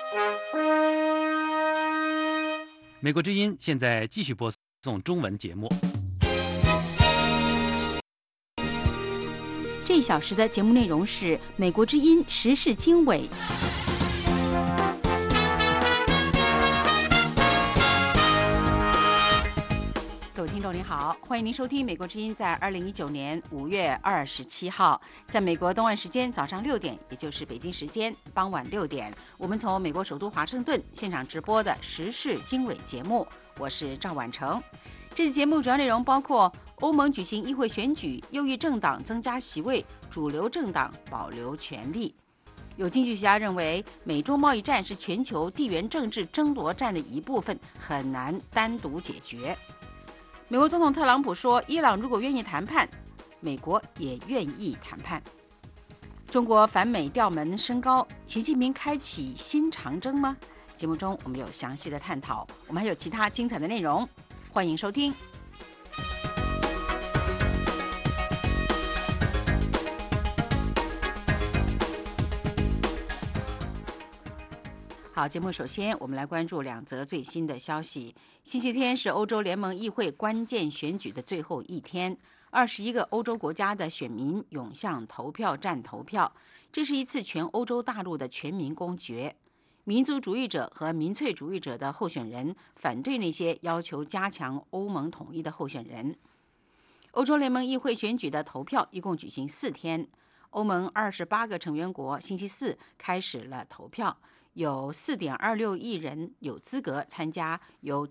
美国之音现在继续播送中文节目。 这一小时的节目内容是美国之音时事经纬。各位听众您好，欢迎您收听美国之音在2019年5月27号，在美国东岸时间早上6点，也就是北京时间傍晚6点，我们从美国首都华盛顿现场直播的时事经纬节目，我是赵婉成。这次节目主要内容包括欧盟举行议会选举，右翼政党增加席位，主流政党保留权力。有经济学家认为，美中贸易战是全球地缘政治争夺战的一部分，很难单独解决。美国总统特朗普说，伊朗如果愿意谈判，美国也愿意谈判。中国反美调门升高，习近平开启新长征吗？节目中我们有详细的探讨，我们还有其他精彩的内容，欢迎收听。好，节目首先我们来关注2则最新的消息。星期天是欧洲联盟议会关键选举的最后一天，21个欧洲国家的选民涌向投票站投票，这是一次全欧洲大陆的全民公决。民族主义者和民粹主义者的候选人反对那些要求加强欧盟统一的候选人。欧洲联盟议会选举的投票一共举行4天，欧盟28个成员国星期四开始了投票。有 4.26 亿人有资格参加由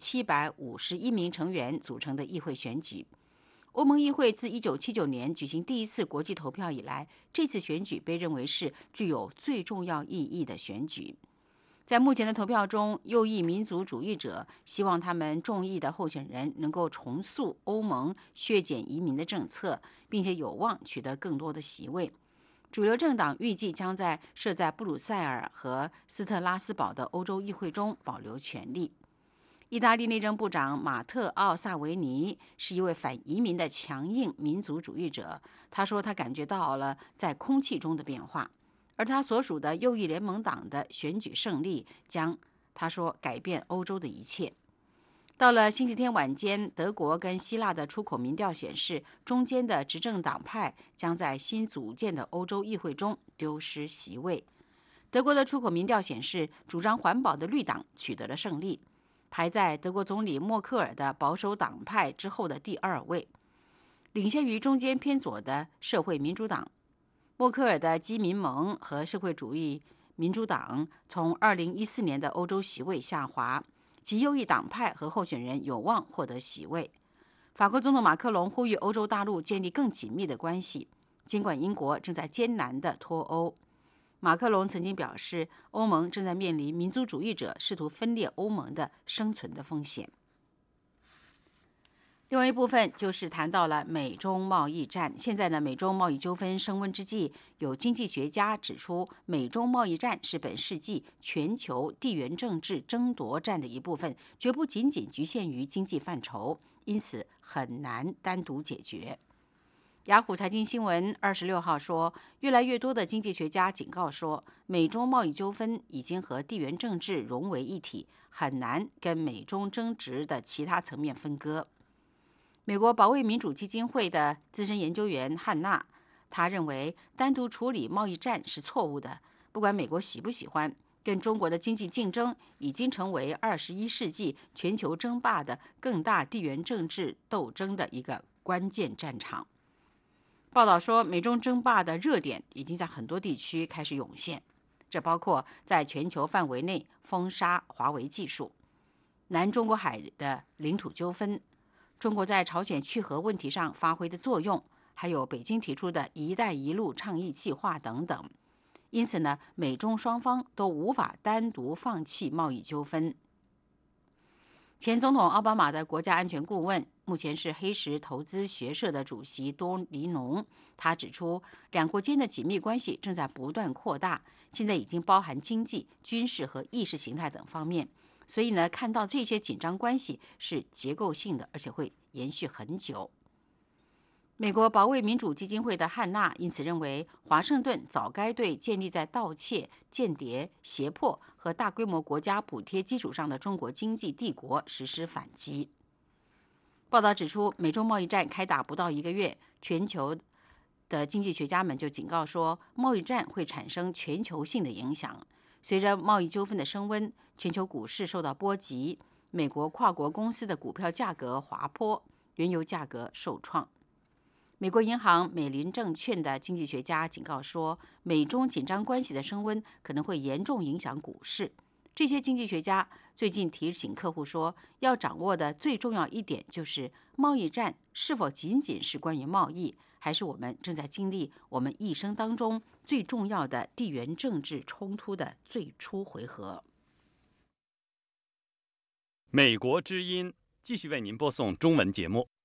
751名成员组成的议会选举。欧盟议会自1979年举行第一次国际投票以来，这次选举被认为是具有最重要意义的选举。在目前的投票中，右翼民族主义者希望他们众议的候选人能够重塑欧盟削减移民的政策，并且有望取得更多的席位。主流政党预计将在设在布鲁塞尔和斯特拉斯堡的欧洲议会中保留权力。意大利内政部长马特·奥萨维尼是一位反移民的强硬民族主义者，他说他感觉到了在空气中的变化，而他所属的右翼联盟党的选举胜利将，他说，改变欧洲的一切。到了星期天晚间，德国跟希腊的出口民调显示，中间的执政党派将在新组建的欧洲议会中丢失席位。德国的出口民调显示，主张环保的绿党取得了胜利，排在德国总理默克尔的保守党派之后的第2位，领先于中间偏左的社会民主党。默克尔的基民盟和社会主义民主党从2014年的欧洲席位下滑，其右翼党派和候选人有望获得席位。法国总统马克龙呼吁欧洲大陆建立更紧密的关系，尽管英国正在艰难地脱欧。马克龙曾经表示，欧盟正在面临民族主义者试图分裂欧盟的生存的风险。另外一部分就是谈到了美中贸易战。现在呢，美中贸易纠纷升温之际，有经济学家指出，美中贸易战是本世纪全球地缘政治争夺战的一部分，绝不仅仅局限于经济范畴，因此很难单独解决。雅虎财经新闻26号说，越来越多的经济学家警告说，美中贸易纠纷已经和地缘政治融为一体，很难跟美中争执的其他层面分割。美国保卫民主基金会的资深研究员汉娜，他认为单独处理贸易战是错误的，不管美国喜不喜欢，跟中国的经济竞争已经成为21世纪全球争霸的更大地缘政治斗争的一个关键战场。报道说，美中争霸的热点已经在很多地区开始涌现，这包括在全球范围内封杀华为技术、南中国海的领土纠纷、中国在朝鲜去核问题上发挥的作用，还有北京提出的一带一路倡议计划等等。因此呢，美中双方都无法单独放弃贸易纠纷。前总统奥巴马的国家安全顾问，目前是黑石投资学社的主席多尼农，他指出，两国间的紧密关系正在不断扩大，现在已经包含经济、军事和意识形态等方面。所以呢，看到这些紧张关系是结构性的，而且会延续很久。 美国保卫民主基金会的汉娜因此认为，华盛顿早该对建立在盗窃、间谍、胁迫和大规模国家补贴基础上的中国经济帝国实施反击。报道指出，美中贸易战开打不到1个月，全球的经济学家们就警告说，贸易战会产生全球性的影响。随着贸易纠纷的升温，全球股市受到波及，美国跨国公司的股票价格滑坡，原油价格受创。美国银行美林证券的经济学家警告说，美中紧张关系的升温可能会严重影响股市。这些经济学家最近提醒客户说，要掌握的最重要一点就是贸易战是否仅仅是关于贸易，还是我们正在经历我们一生当中最重要的地缘政治冲突的最初回合。 美国之音继续为您播送中文节目。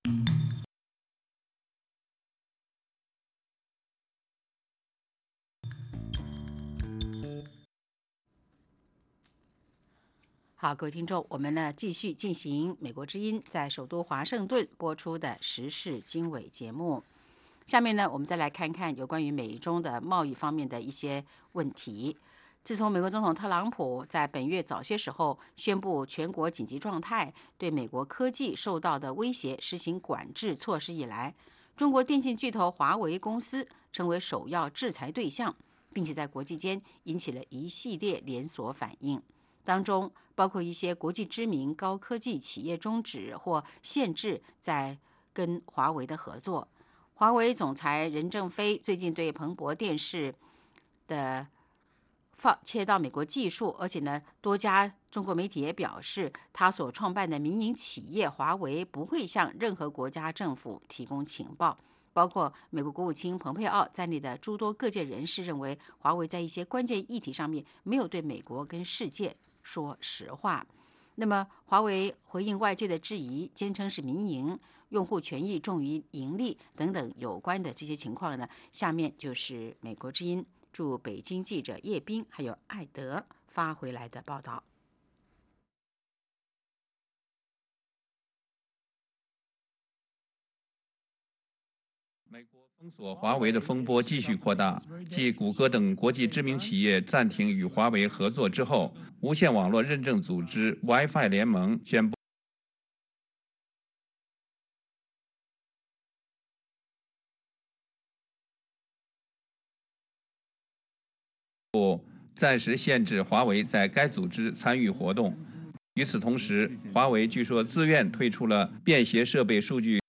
好，各位听众，我们呢继续进行美国之音在首都华盛顿播出的时事经纬节目。下面呢，我们再来看看有关于美中的贸易方面的一些问题。自从美国总统特朗普在本月早些时候宣布全国紧急状态，对美国科技受到的威胁实行管制措施以来，中国电信巨头华为公司成为首要制裁对象，并且在国际间引起了一系列连锁反应。当中包括一些国际知名高科技企业终止或限制在跟华为的合作。华为总裁任正非最近对彭博电视的切到美国技术，而且呢，多家中国媒体也表示，他所创办的民营企业华为不会向任何国家政府提供情报。包括美国国务卿蓬佩奥在内的诸多各界人士认为，华为在一些关键议题上面没有对美国跟世界说实话。那么，华为回应外界的质疑，坚称是民营，用户权益重于盈利等等有关的这些情况呢，下面就是美国之音驻北京记者叶斌还有艾德发回来的报道。 美国封锁华为的风波继续扩大，继谷歌等国际知名企业暂停与华为合作之后，无线网络认证组织 Wi-Fi 联盟宣布暂时限制华为在该组织参与活动。与此同时，华为据说自愿退出了便携设备数据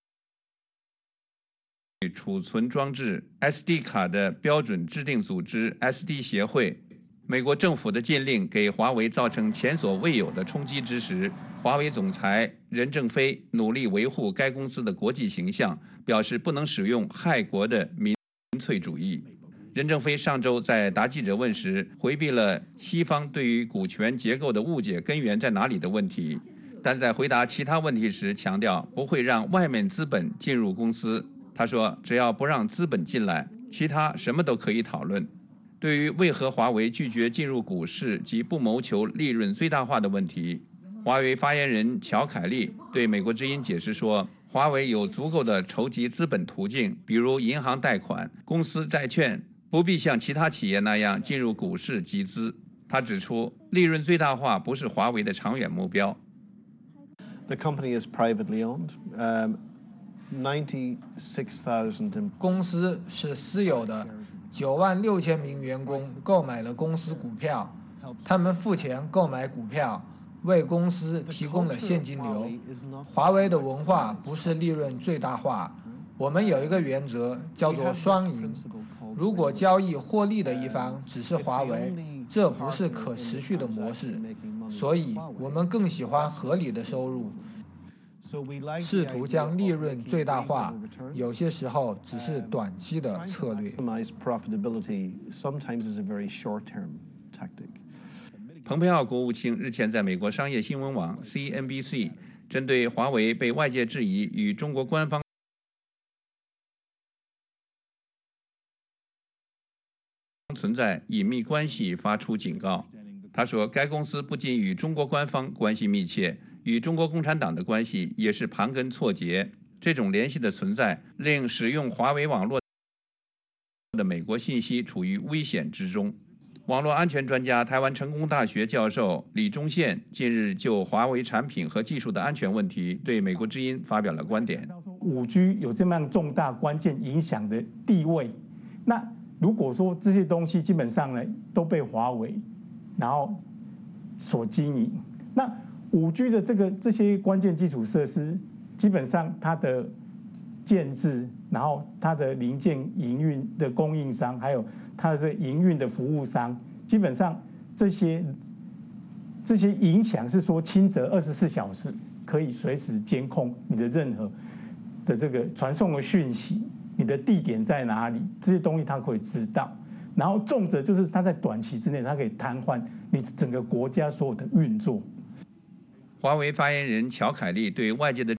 储存装置 SD 卡的标准制定组织 SD 协会。美国政府的禁令给华为造成前所未有的冲击之时，华为总裁任正非努力维护该公司的国际形象，表示不能使用害国的民粹主义。任正非上周在答记者问时，回避了西方对于股权结构的误解根源在哪里的问题，但在回答其他问题时强调不会让外面资本进入公司。他说，只要不让资本进来，其他什么都可以讨论。对于为何华为拒绝进入股市及不谋求利润最大化的问题，华为发言人乔凯利对美国之音解释说，华为有足够的筹集资本途径，比如银行贷款、公司债券，不必像其他企业那样进入股市集资。他指出，利润最大化不是华为的长远目标。 The company is privately owned. 96,000 公司是私有的，96000名员工购买了公司股票，他们付钱购买股票，为公司提供了现金流。华为的文化不是利润最大化，我们有一个原则叫做双赢。如果交易获利的一方只是华为，这不是可持续的模式，所以我们更喜欢合理的收入。试图将利润最大化，有些时候只是短期的策略。 蓬佩奥国务卿日前在美国商业新闻网 CNBC 针对华为被外界质疑与中国官方存在隐秘关系发出警告。他说，该公司不仅与中国官方关系密切，与中国共产党的关系也是盘根错节。 这种联系的存在，令使用华为网络的美国信息处于危险之中。网络安全专家、台湾成功大学教授李忠宪近日就华为产品和技术的安全问题对美国之音发表了观点。 5G 有这么样重大关键影响的地位，那如果说这些东西基本上呢都被华为然后所经营，那5G 的这些关键基础设施，基本上它的建制，然后它的零件营运的供应商，还有它的这营运的服务商，基本上这些影响是说轻则24小时可以随时监控你的任何的这个传送的讯息，你的地点在哪里，这些东西它可以知道。然后重则就是它在短期之内，它可以瘫痪你整个国家所有的运作。 华为发言人乔凯利对外界的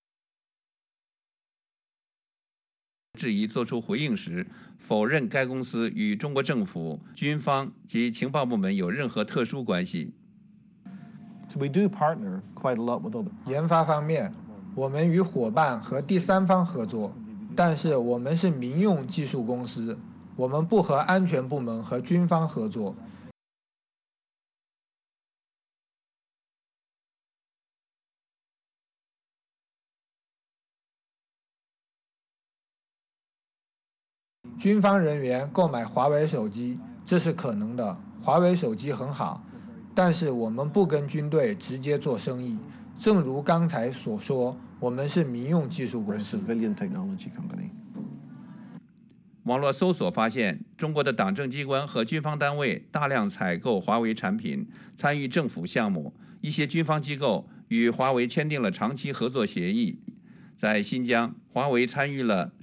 质疑作出回应时，否认该公司与中国政府、军方及情报部门有任何特殊关系。 We do partner quite a lot with other. 研发方面，我们与伙伴和第三方合作，但是我们是民用技术公司，我们不和安全部门和军方合作。军方人员购买华为手机，这是可能的。华为手机很好，但是我们不跟军队直接做生意。正如刚才所说，我们是民用技术公司。 网络搜索发现，中国的党政机关和军方单位大量采购华为产品，参与政府项目。一些军方机构与华为签订了长期合作协议。在新疆，华为参与了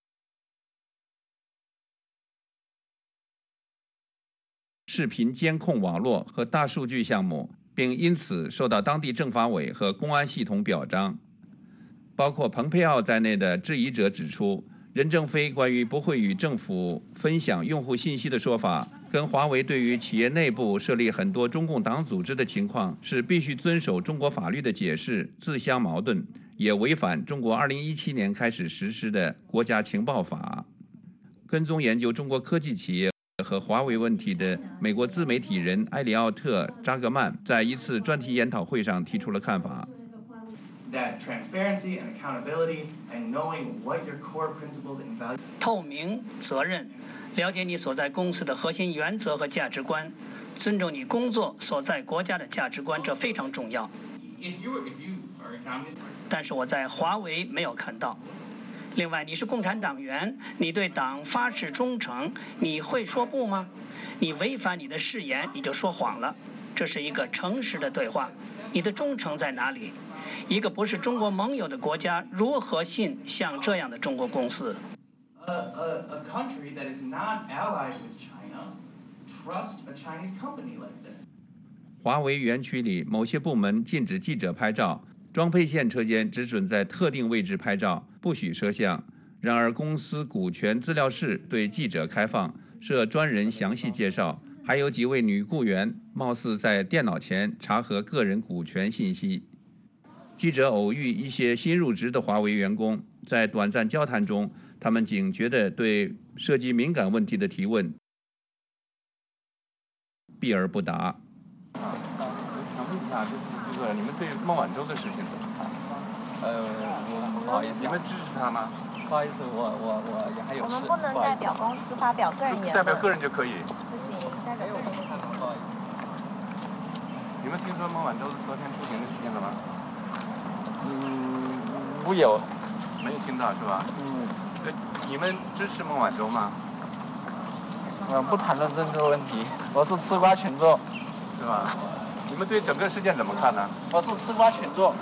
视频监控网络和大数据项目，并因此受到当地政法委和公安系统表彰。包括蓬佩奥在内的质疑者指出，任正非关于不会与政府分享用户信息的说法，跟华为对于企业内部设立很多中共党组织的情况是必须遵守中国法律的解释自相矛盾，也违反中国2017年开始实施的国家情报法。跟踪研究中国科技企业和华为问题的美国自媒体人埃里奥特·扎格曼在一次专题研讨会上提出了看法。 透明、责任，了解你所在公司的核心原则和价值观，尊重你工作所在国家的价值观，这非常重要。但是我在华为没有看到。另外，你是共产党员，你对党发誓忠诚，你会说不吗？你违反你的誓言，你就说谎了。这是一个诚实的对话。你的忠诚在哪里？一个不是中国盟友的国家如何信像这样的中国公司？ A country that is not allied with China trust a Chinese company like this. 华为园区里某些部门禁止记者拍照。装配线车间只准在特定位置拍照，不许摄像。然而，公司股权资料室对记者开放，设专人详细介绍。还有几位女雇员貌似在电脑前查核个人股权信息。记者偶遇一些新入职的华为员工，在短暂交谈中，他们警觉地对涉及敏感问题的提问避而不答。 想问一下，就是你们对孟晚舟的事情怎么看？ 我不好意思， 你们支持他吗？ 不好意思，我也还有事。 我们不能代表公司发表个人言论。 代表个人就可以。 不行，代表个人就不行。不好意思。 你们听说孟晚舟昨天出庭的事情了吗？ 没有。 没有听到是吧？你们支持孟晚舟吗？ 不谈论政治问题，我是吃瓜群众， 是吧？你们对整个事件怎么看呢？ 我是吃瓜群众。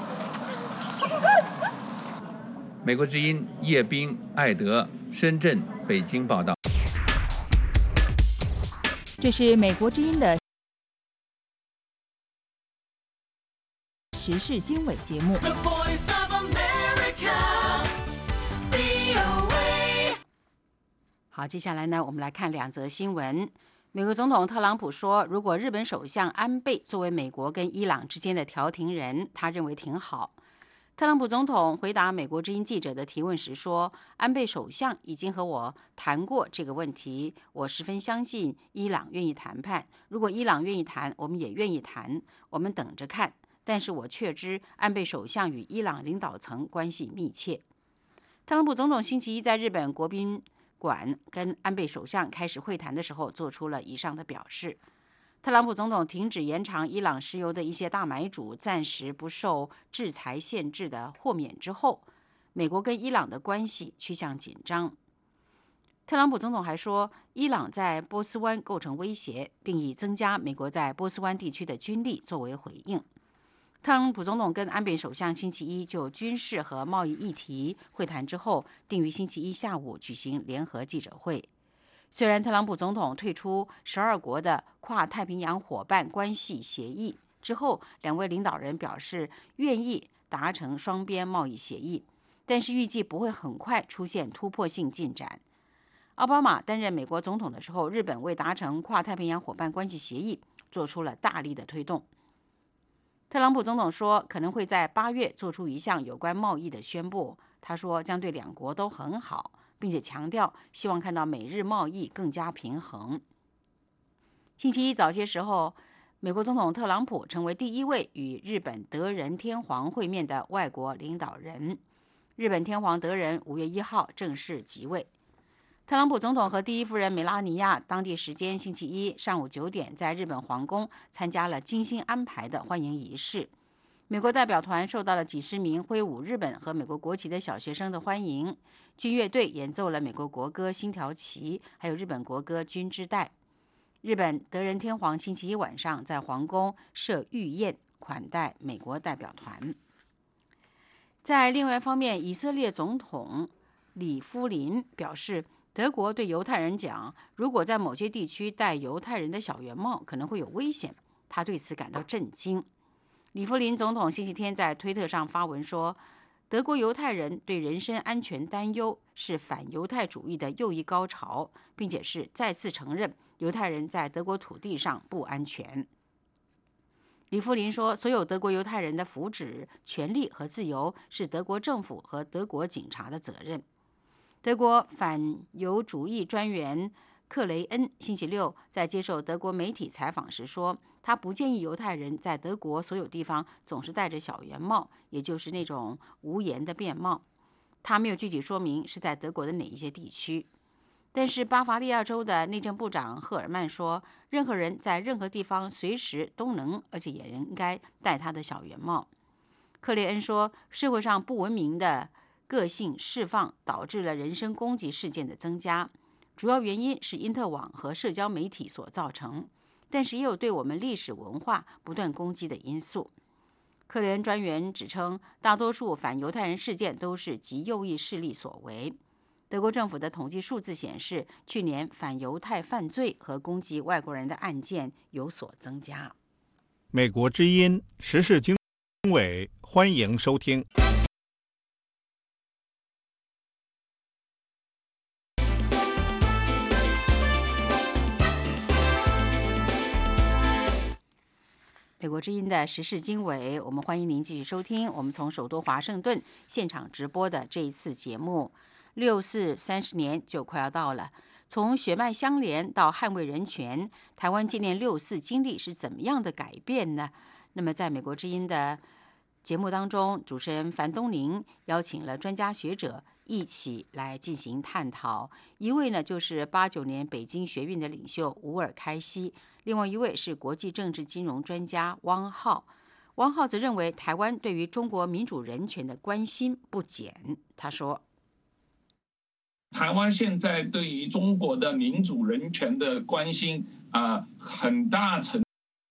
美国之音叶冰、艾德，深圳、北京报道。 这是美国之音的时事经纬节目。好，接下来呢，我们来看两则新闻。美国总统特朗普说，如果日本首相安倍作为美国跟伊朗之间的调停人，他认为挺好。 特朗普总统回答美国之音记者的提问时说，安倍首相已经和我谈过这个问题，我十分相信伊朗愿意谈判，如果伊朗愿意谈，我们也愿意谈，我们等着看。但是我确知安倍首相与伊朗领导层关系密切。特朗普总统星期一在日本国宾馆跟安倍首相开始会谈的时候，做出了以上的表示。特朗普总统停止延长伊朗石油的一些大买主暂时不受制裁限制的豁免之后，美国跟伊朗的关系趋向紧张。特朗普总统还说，伊朗在波斯湾构成威胁，并以增加美国在波斯湾地区的军力作为回应。特朗普总统跟安倍首相星期一就军事和贸易议题会谈之后，定于星期一下午举行联合记者会。虽然特朗普总统退出12国的跨太平洋伙伴关系协议之后，两位领导人表示愿意达成双边贸易协议，但是预计不会很快出现突破性进展。奥巴马担任美国总统的时候，日本为达成跨太平洋伙伴关系协议做出了大力的推动。特朗普总统说，可能会在8月做出一项有关贸易的宣布。他说将对两国都很好，并且强调希望看到美日贸易更加平衡。星期一早些时候，美国总统特朗普成为第一位与日本德仁天皇会面的外国领导人。日本天皇德仁5月1号正式即位。特朗普总统和第一夫人梅拉尼亚当地时间星期一上午9点在日本皇宫参加了精心安排的欢迎仪式。美国代表团受到了几十名挥舞日本和美国国旗的小学生的欢迎，军乐队演奏了美国国歌《星条旗》，还有日本国歌《君之代》。日本德仁天皇星期一晚上在皇宫设御宴款待美国代表团。在另外一方面，以色列总统里夫林表示，德国对犹太人讲，如果在某些地区戴犹太人的小圆帽，可能会有危险。他对此感到震惊。里夫林总统星期天在推特上发文说，德国犹太人对人身安全担忧是反犹太主义的又一高潮，并且是再次承认犹太人在德国土地上不安全。里夫林说，所有德国犹太人的福祉、权利和自由是德国政府和德国警察的责任。德国反犹主义专员克雷恩星期六在接受德国媒体采访时说，他不建议犹太人在德国所有地方总是戴着小圆帽，也就是那种无檐的便帽。他没有具体说明是在德国的哪一些地区。但是巴伐利亚州的内政部长赫尔曼说，任何人在任何地方随时都能，而且也应该戴他的小圆帽。克雷恩说，社会上不文明的个性释放导致了人身攻击事件的增加，主要原因是因特网和社交媒体所造成，但是也有对我们历史文化不断攻击的因素。克雷恩专员指称，大多数反犹太人事件都是极右翼势力所为。德国政府的统计数字显示，去年反犹太犯罪和攻击外国人的案件有所增加。 美国之音时事经纬，欢迎收听。 美国之音的时事经纬，我们欢迎您继续收听我们从首都华盛顿现场直播的这一次节目。6·4 30年就快要到了，从血脉相连到捍卫人权，台湾纪念6·4经历是怎么样的改变呢？那么在美国之音的节目当中，主持人樊东宁邀请了专家学者一起来进行探讨。一位呢就是89年北京学运的领袖吴尔开西，另外一位是国际政治金融专家汪浩。汪浩则认为台湾对于中国民主人权的关心不减。他说， 台湾现在对于中国的民主人权的关心很大程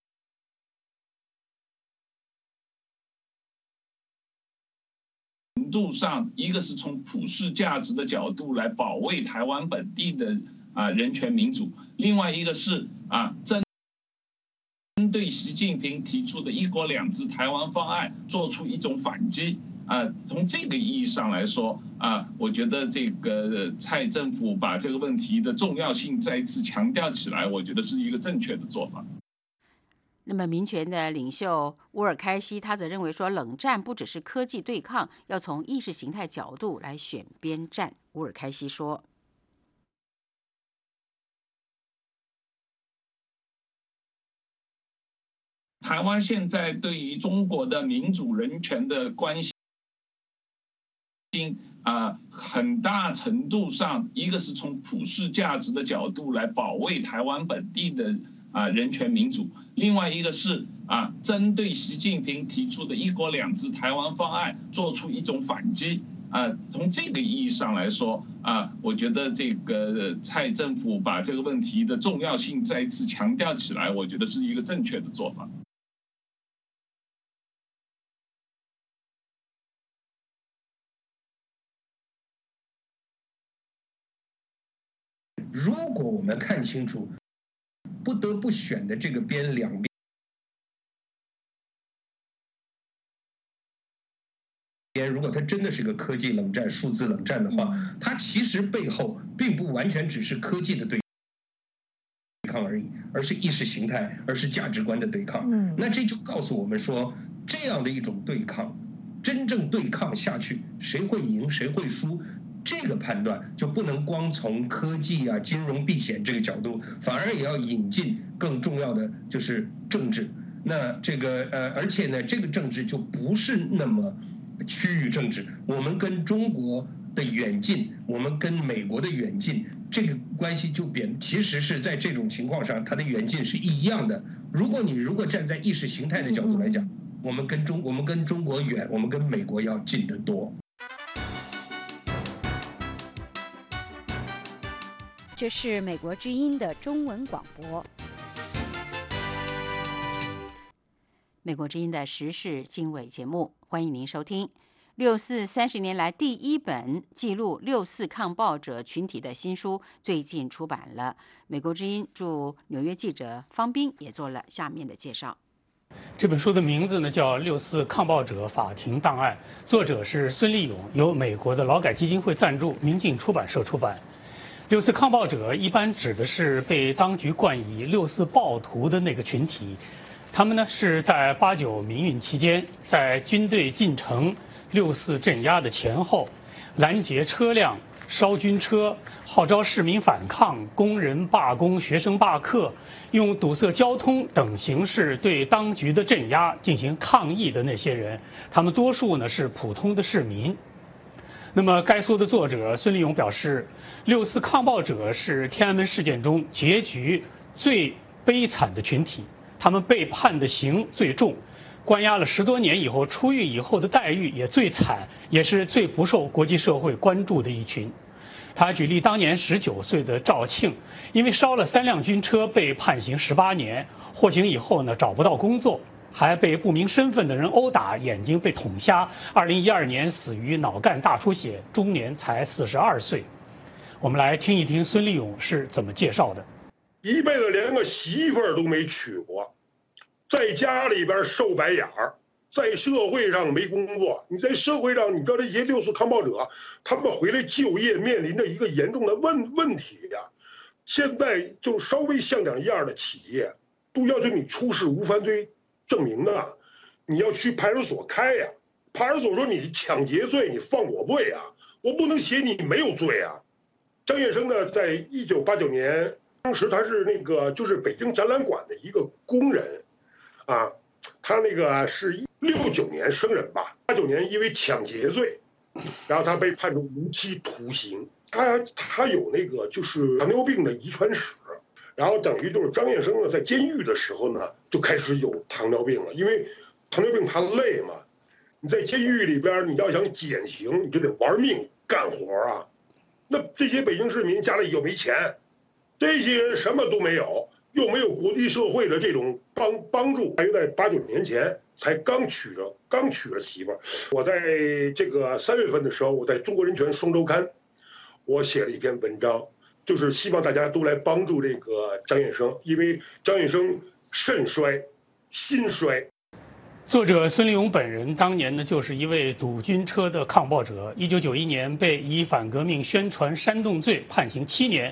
度上，一个是从普世价值的角度来保卫台湾本地的人权民主，另外一个是针对习近平提出的一国两制台湾方案做出一种反击。从这个意义上来说我觉得这个蔡政府把这个问题的重要性再一次强调起来，我觉得是一个正确的做法。 那么，民权的领袖乌尔开西他则认为说，冷战不只是科技对抗，要从意识形态角度来选边站。乌尔开西说：“ 台湾现在对于中国的民主人权的关心，很大程度上，一个是从普世价值的角度来保卫台湾本地的人权民主，另外一个是针对习近平提出的一国两制台湾方案做出一种反击。从这个意义上来说，我觉得这个蔡政府把这个问题的重要性再一次强调起来，我觉得是一个正确的做法。 如果我们看清楚不得不选的这个边两边，如果它真的是个科技冷战、数字冷战的话，它其实背后并不完全只是科技的对抗而已，而是意识形态，而是价值观的对抗。那这就告诉我们说，这样的一种对抗，真正对抗下去，谁会赢，谁会输？这个判断就不能光从科技金融避险这个角度，反而也要引进更重要的就是政治。那这个而且呢，这个政治就不是那么区域政治。我们跟中国的远近，我们跟美国的远近，这个关系就其实是在这种情况上，它的远近是一样的。如果站在意识形态的角度来讲，我们跟中国远，我们跟美国要近得多。 这是美国之音的中文广播。 美国之音的时事经纬节目，欢迎您收听。6·4 30年来第一本记录6·4抗暴者群体的新书最近出版了。美国之音驻纽约记者方斌也做了下面的介绍。 这本书的名字呢叫《6·4抗暴者法庭档案》，作者是孙立勇，由美国的劳改基金会赞助，明镜出版社出版。6·4抗暴者一般指的是被当局冠以6·4暴徒的那个群体，他们呢是在8·9民运期间，在军队进城6·4镇压的前后，拦截车辆、烧军车、号召市民反抗、工人罢工、学生罢课，用堵塞交通等形式对当局的镇压进行抗议的那些人，他们多数呢是普通的市民。那么该书的作者孙立勇表示，6·4抗暴者是天安门事件中结局最悲惨的群体，他们被判的刑最重，关押了10多年以后出狱以后的待遇也最惨，也是最不受国际社会关注的一群。他举例当年19岁的赵庆，因为烧了3辆军车被判刑18年，获刑以后呢找不到工作，还被不明身份的人殴打，眼睛被捅瞎。2012年死于脑干大出血，终年才42岁。我们来听一听孙立勇是怎么介绍的。 一辈子连个媳妇儿都没娶过，在家里边受白眼儿，在社会上没工作。你在社会上，你知道这些6·4抗暴者，他们回来就业面临着一个严重的问题呀。现在就稍微像点样的企业，都要求你出示无犯罪证明的，你要去派出所开呀。派出所说你抢劫罪，你放我罪啊，我不能写你没有罪啊。张业生呢，在1989年，当时他是就是北京展览馆的一个工人，他是69年生人吧，89年因为抢劫罪，然后他被判处无期徒刑。他有就是糖尿病的遗传史，然后等于就是张业生呢在监狱的时候呢就开始有糖尿病了，因为糖尿病他累嘛，你在监狱里边你要想减刑，你就得玩命干活啊。那这些北京市民家里又没钱，这些人什么都没有，又没有国际社会的这种帮助，大约在8-9年前才刚娶了媳妇儿。我在这个3月份的时候，我在中国人权双周刊，我写了一篇文章，就是希望大家都来帮助这个张业生，因为张业生肾衰、心衰。 作者孙立勇本人当年呢，就是一位堵军车的抗暴者。1991年被以反革命宣传煽动罪判刑7年，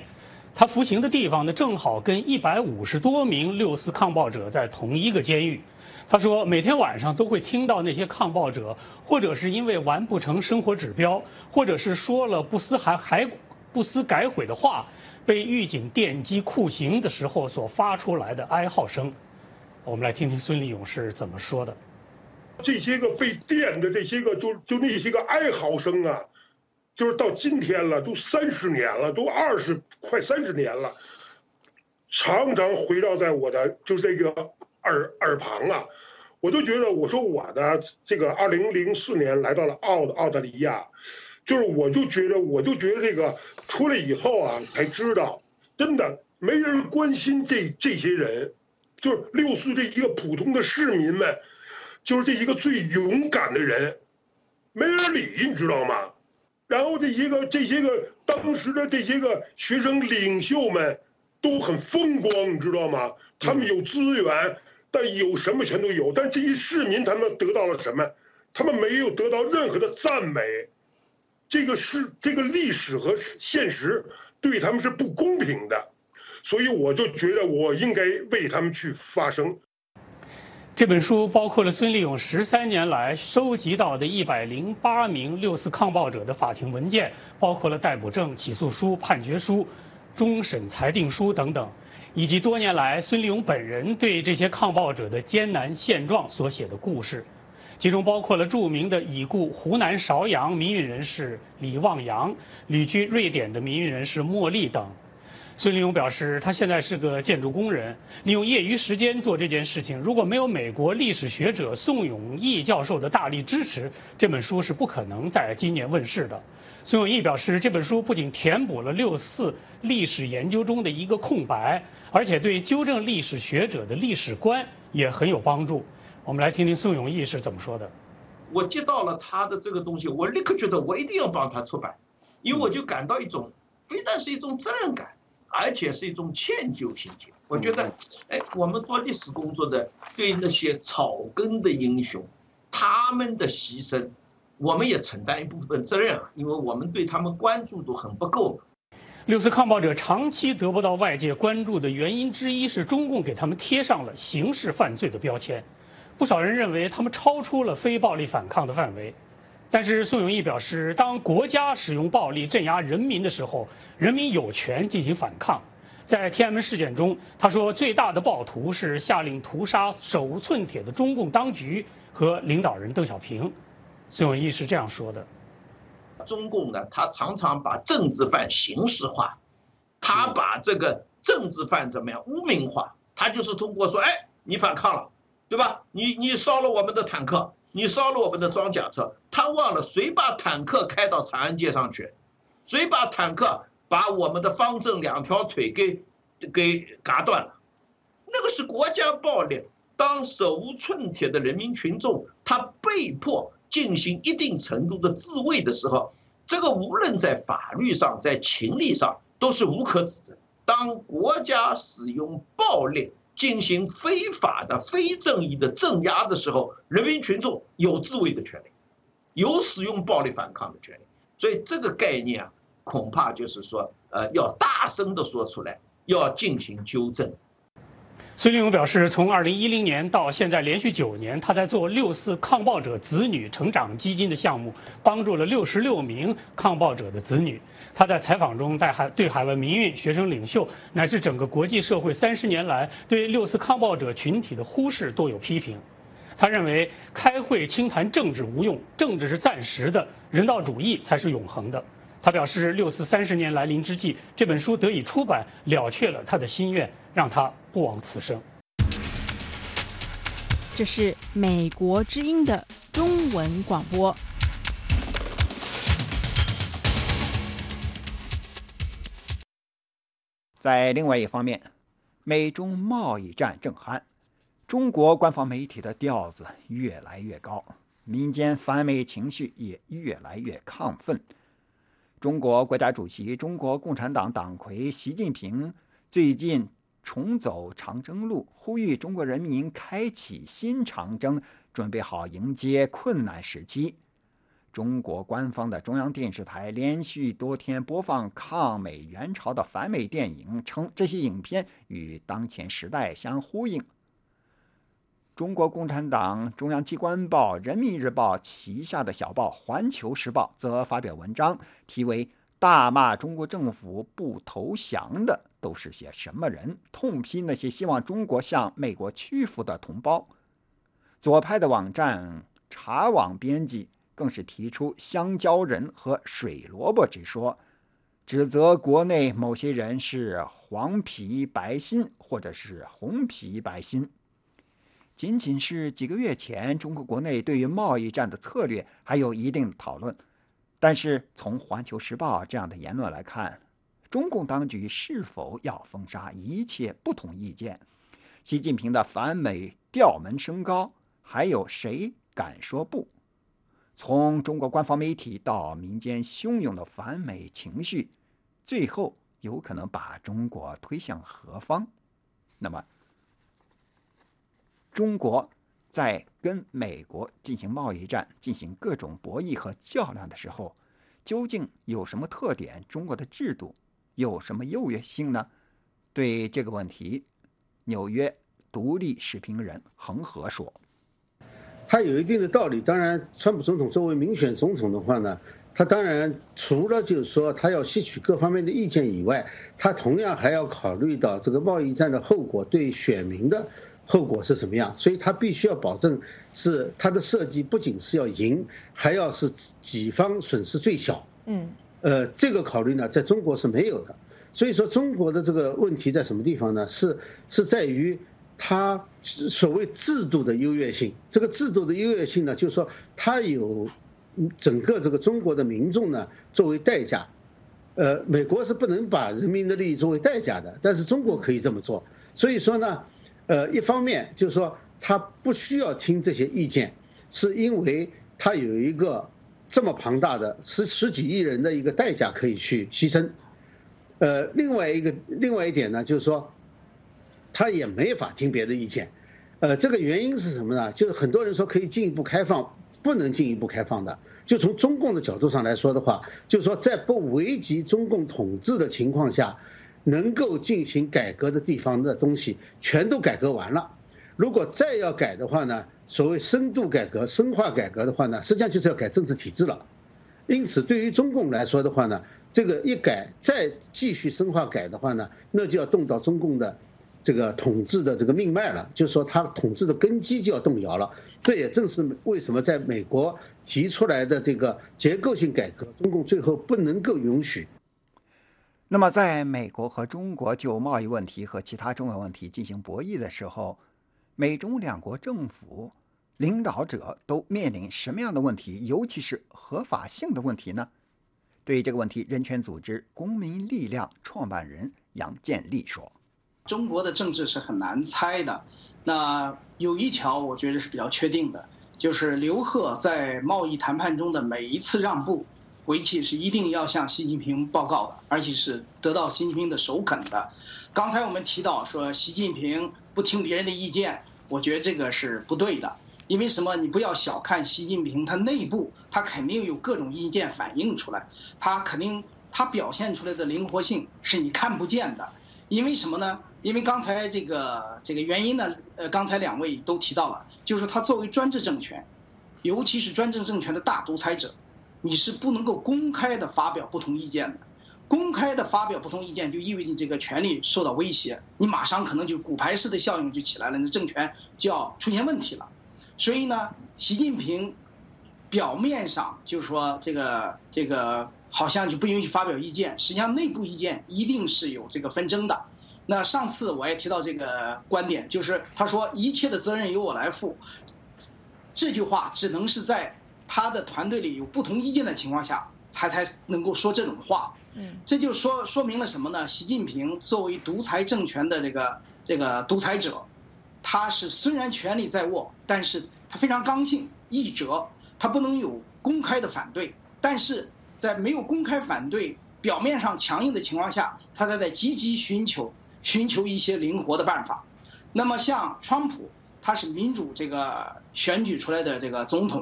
他服刑的地方呢，正好跟150多名六四抗暴者在同一个监狱。他说，每天晚上都会听到那些抗暴者，或者是因为完不成生活指标，或者是说了不思改悔的话，被狱警电击酷刑的时候所发出来的哀嚎声。我们来听听孙立勇是怎么说的。 这些个被电的这些个就那些个哀嚎声啊，就是到今天了，都30年了，都快30年了，常常回绕在我的就是这个耳旁啊，我都觉得，我说我的这个2004年来到了澳大利亚，就是我就觉得这个出来以后啊，才知道真的没人关心这些人，就是64这一个普通的市民们，就是这一个最勇敢的人，没人理，你知道吗？然后这些个当时的这些个学生领袖们都很风光，你知道吗？他们有资源，但有什么全都有，但这些市民他们得到了什么？他们没有得到任何的赞美。这个历史和现实对他们是不公平的，所以我就觉得我应该为他们去发声。 这本书包括了孙立勇13年来收集到的108名64抗暴者的法庭文件，包括了逮捕证、起诉书、判决书、终审裁定书等等，以及多年来孙立勇本人对这些抗暴者的艰难现状所写的故事，其中包括了著名的已故湖南邵阳民运人士李望洋、旅居瑞典的民运人士莫莉等。孙立勇表示，他现在是个建筑工人，利用业余时间做这件事情。如果没有美国历史学者宋永毅教授的大力支持，这本书是不可能在今年问世的。孙永毅表示，这本书不仅填补了64历史研究中的一个空白，而且对纠正历史学者的历史观也很有帮助。我们来听听宋永毅是怎么说的。 我接到了他的这个东西，我立刻觉得我一定要帮他出版，因为我就感到一种非但是一种责任感，而且是一种歉疚心情。我觉得，我们做历史工作的，对那些草根的英雄，他们的牺牲，我们也承担一部分责任啊，因为我们对他们关注度很不够。 64抗暴者长期得不到外界关注的原因之一是中共给他们贴上了刑事犯罪的标签，不少人认为他们超出了非暴力反抗的范围。但是宋永毅表示，当国家使用暴力镇压人民的时候，人民有权进行反抗。在天安门事件中，他说最大的暴徒是下令屠杀手无寸铁的中共当局和领导人邓小平。孙永毅是这样说的： 中共呢，他常常把政治犯形式化，他把这个政治犯怎么样污名化，他就是通过说，你反抗了，对吧？你烧了我们的坦克，你烧了我们的装甲车，他忘了谁把坦克开到长安街上去，谁把坦克把我们的方阵2条腿给嘎断了，那个是国家暴力。当手无寸铁的人民群众他被迫进行一定程度的自卫的时候，这个无论在法律上在情理上都是无可指责。当国家使用暴力进行非法的非正义的镇压的时候，人民群众有自卫的权利，有使用暴力反抗的权利。所以这个概念啊，恐怕就是说要大声的说出来，要进行纠正。 孙立勇表示，从2010年到现在连续9年，他在做64抗暴者子女成长基金的项目，帮助了66名抗暴者的子女。他在采访中对海外民运、学生领袖乃至整个国际社会30年来对64抗暴者群体的忽视多有批评。他认为开会轻谈政治无用，政治是暂时的，人道主义才是永恒的。他表示，64 30年来临之际，这本书得以出版，了却了他的心愿，让他不枉此生。 这是美国之音的中文广播。 在另外一方面，美中贸易战正酣，中国官方媒体的调子越来越高，民间反美情绪也越来越亢奋。中国国家主席、中国共产党党魁习近平最近重走长征路，呼吁中国人民开启新长征，准备好迎接困难时期。 中国官方的中央电视台连续多天播放抗美援朝的反美电影，称这些影片与当前时代相呼应。中国共产党中央机关报《人民日报》旗下的小报《环球时报》则发表文章，题为大骂中国政府不投降的都是些什么人，痛批那些希望中国向美国屈服的同胞。左派的网站茶网编辑更是提出香蕉人和水萝卜之说，指责国内某些人是黄皮白心或者是红皮白心。仅仅是几个月前，中国国内对于贸易战的策略还有一定的讨论，但是从《环球时报》这样的言论来看，中共当局是否要封杀一切不同意见？习近平的反美调门升高，还有谁敢说不？从中国官方媒体到民间汹涌的反美情绪，最后有可能把中国推向何方？那么中国在跟美国进行贸易战、进行各种博弈和较量的时候，究竟有什么特点？中国的制度有什么优越性呢？对这个问题，纽约独立时评人恒河说：“ 他有一定的道理。当然，川普总统作为民选总统的话呢，他当然除了就是说他要吸取各方面的意见以外，他同样还要考虑到这个贸易战的后果对选民的后果是什么样，所以他必须要保证是他的设计不仅是要赢，还要是己方损失最小。这个考虑呢，在中国是没有的。所以说，中国的这个问题在什么地方呢？是在于它所谓制度的优越性。这个制度的优越性呢，就是说它有整个这个中国的民众呢作为代价。美国是不能把人民的利益作为代价的，但是中国可以这么做。所以说呢，一方面就是说他不需要听这些意见，是因为他有一个这么庞大的十几亿人的一个代价可以去牺牲。另外一点呢，就是说他也没法听别的意见。这个原因是什么呢？就是很多人说可以进一步开放，不能进一步开放的。就从中共的角度上来说的话，就是说在不危及中共统治的情况下，能够进行改革的地方的东西全都改革完了。如果再要改的话呢，所谓深度改革、深化改革的话呢，实际上就是要改政治体制了。因此，对于中共来说的话呢，这个一改再继续深化改的话呢，那就要动到中共的这个统治的这个命脉了，就是说他统治的根基就要动摇了。这也正是为什么在美国提出来的这个结构性改革，中共最后不能够允许。 那么，在美国和中国就贸易问题和其他重要问题进行博弈的时候，美中两国政府领导者都面临什么样的问题，尤其是合法性的问题呢？对于这个问题，人权组织公民力量创办人杨建立说：“ 中国的政治是很难猜的。那有一条我觉得是比较确定的，就是刘鹤在贸易谈判中的每一次让步，回去是一定要向习近平报告的，而且是得到习近平的首肯的。刚才我们提到说习近平不听别人的意见，我觉得这个是不对的。因为什么？你不要小看习近平，他内部他肯定有各种意见反映出来，他表现出来的灵活性是你看不见的。因为什么呢？因为刚才这个原因呢，刚才两位都提到了，就是他作为专制政权，尤其是专制政权的大独裁者，你是不能够公开的发表不同意见的。公开的发表不同意见，就意味着这个权力受到威胁，你马上可能就骨牌式的效应就起来了，那政权就要出现问题了。所以呢，习近平表面上就是说这个好像就不允许发表意见，实际上内部意见一定是有这个纷争的。那上次我也提到这个观点，就是他说一切的责任由我来负，这句话只能是在他的团队里有不同意见的情况下才能够说这种话。这就说明了什么呢？习近平作为独裁政权的这个独裁者，他是虽然权力在握，但是他非常刚性易折，他不能有公开的反对，但是在没有公开反对、表面上强硬的情况下，他在积极寻求一些灵活的办法。那么像川普，他是民主这个选举出来的这个总统，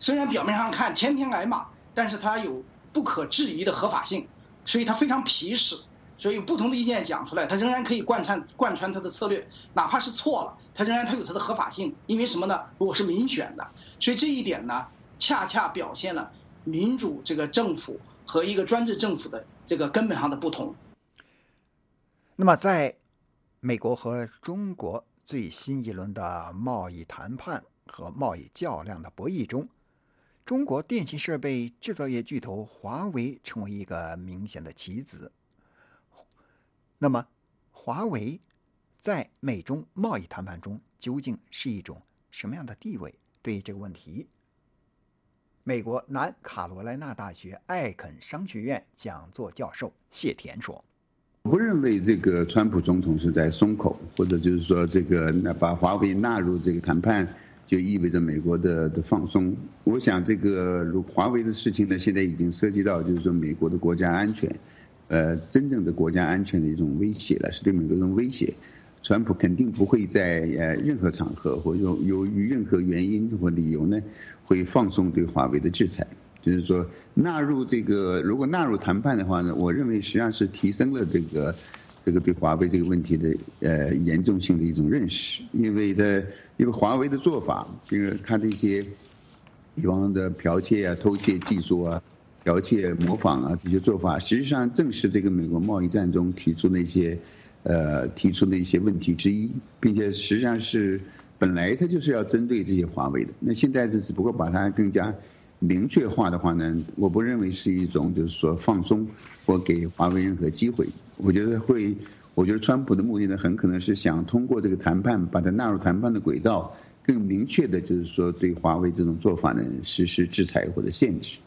虽然表面上看天天挨骂，但是它有不可质疑的合法性，所以它非常皮实。所以有不同的意见讲出来，它仍然可以贯穿它的策略，哪怕是错了，它仍然有它的合法性。因为什么呢？我是民选的，所以这一点呢，恰恰表现了民主这个政府和一个专制政府的这个根本上的不同。 那么，在美国和中国最新一轮的贸易谈判和贸易较量的博弈中，中国电信设备制造业巨头华为成为一个明显的棋子。那么，华为在美中贸易谈判中究竟是一种什么样的地位？对于这个问题，美国南卡罗来纳大学艾肯商学院讲座教授谢田说：“ 我不认为这个川普总统是在松口，或者就是说这个把华为纳入这个谈判，就意味着美国的放松。我想这个华为的事情呢，现在已经涉及到就是说美国的国家安全。”真正的国家安全的一种威胁了，是对美国的一种威胁。川普肯定不会在任何场合或者由于任何原因或理由呢，会放松对华为的制裁。就是说，纳入这个，如果纳入谈判的话呢，我认为实际上是提升了这个对华为这个问题的严重性的一种认识。因为华为的做法，比如它的一些以往的剽窃啊、偷窃技术啊。剽窃、模仿啊，这些做法，实际上正是这个美国贸易战中提出的一些问题之一，并且实际上是本来它就是要针对这些华为的。那现在只不过把它更加明确化的话呢，我不认为是一种就是说放松或给华为任何机会。我觉得川普的目的呢，很可能是想通过这个谈判，把它纳入谈判的轨道，更明确的就是说对华为这种做法呢实施制裁或者限制。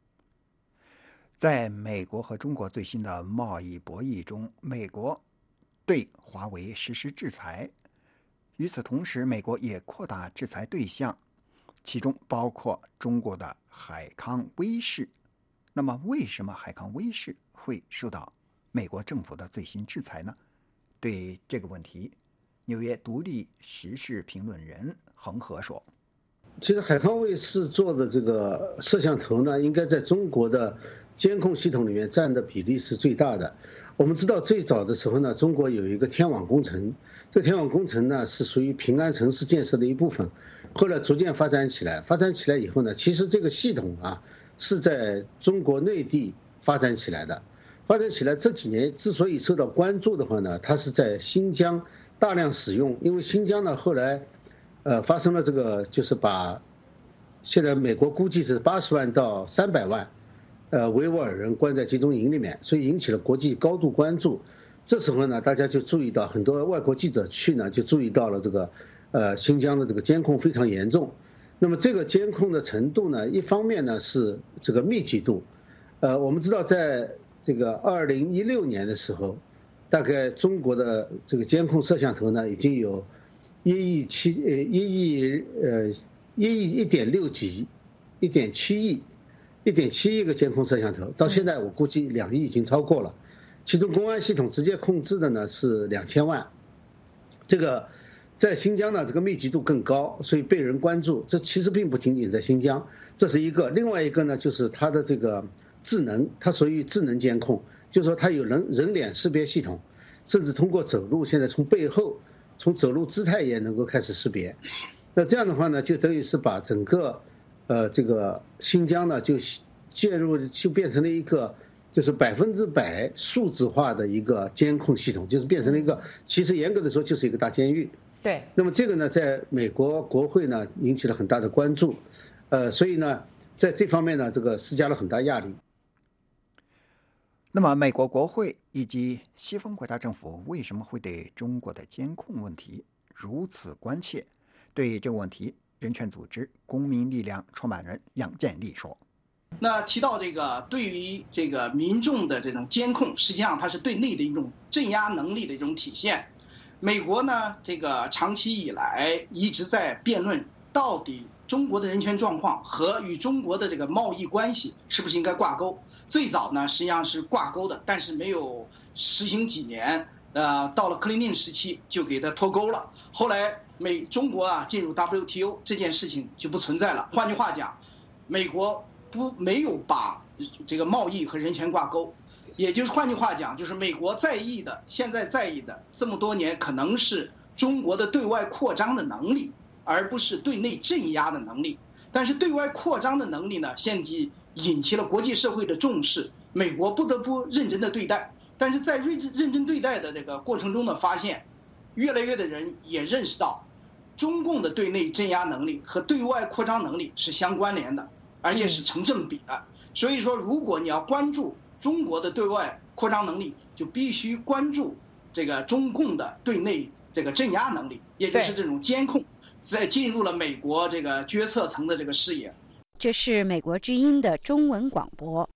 在美国和中国最新的贸易博弈中，美国对华为实施制裁，与此同时，美国也扩大制裁对象，其中包括中国的海康威视。那么，为什么海康威视会受到美国政府的最新制裁呢？对这个问题，纽约独立时事评论人恒河说：“ 其实海康威视做的这个摄像头呢，应该在中国的监控系统里面占的比例是最大的。我们知道最早的时候呢，中国有一个天网工程，这个天网工程呢是属于平安城市建设的一部分，后来逐渐发展起来。发展起来以后呢，其实这个系统啊是在中国内地发展起来的。发展起来这几年之所以受到关注的话呢，它是在新疆大量使用，因为新疆呢后来发生了这个，就是把现在美国估计是80万到300万。维吾尔人关在集中营里面，所以引起了国际高度关注。这时候呢，大家就注意到，很多外国记者去呢，就注意到了这个新疆的这个监控非常严重。那么这个监控的程度呢，一方面呢是这个密集度。我们知道，在这个2016年的时候，大概中国的这个监控摄像头呢，已经有1.6几1.7亿。1.7亿个监控摄像头，到现在我估计2亿已经超过了。其中公安系统直接控制的呢是2000万。这个在新疆呢，这个密集度更高，所以被人关注。这其实并不仅仅在新疆，这是一个。另外一个呢，就是它的这个智能，它属于智能监控，就是说它有人脸识别系统，甚至通过走路，现在从背后、从走路姿态也能够开始识别。那这样的话呢，就等于是把整个这个新疆呢，就变成了一个就是100%数字化的一个监控系统，就是变成了一个，其实严格的说就是一个大监狱。 对。 那么这个呢，在美国国会呢引起了很大的关注，所以呢，在这方面呢，这个施加了很大压力。 那么，美国国会以及西方国家政府为什么会对中国的监控问题如此关切？对这个问题，人权组织公民力量创办人杨建立说：“ 那提到这个对于这个民众的这种监控，实际上它是对内的一种镇压能力的一种体现。美国呢，这个长期以来一直在辩论，到底中国的人权状况和与中国的这个贸易关系是不是应该挂钩？最早呢，实际上是挂钩的，但是没有实行几年，到了克林顿时期就给它脱钩了。后来中国啊进入 WTO 这件事情就不存在了。换句话讲， 美国没有把这个贸易和人权挂钩，也就是换句话讲，就是美国现在在意的这么多年可能是中国的对外扩张的能力，而不是对内镇压的能力。但是对外扩张的能力呢，现在引起了国际社会的重视，美国不得不认真的对待。但是在认真对待的这个过程中呢，发现越来越的人也认识到，中共的对内镇压能力和对外扩张能力是相关联的，而且是成正比的。所以说，如果你要关注中国的对外扩张能力，就必须关注这个中共的对内这个镇压能力，也就是这种监控，在进入了美国这个决策层的这个视野。 这是美国之音的中文广播。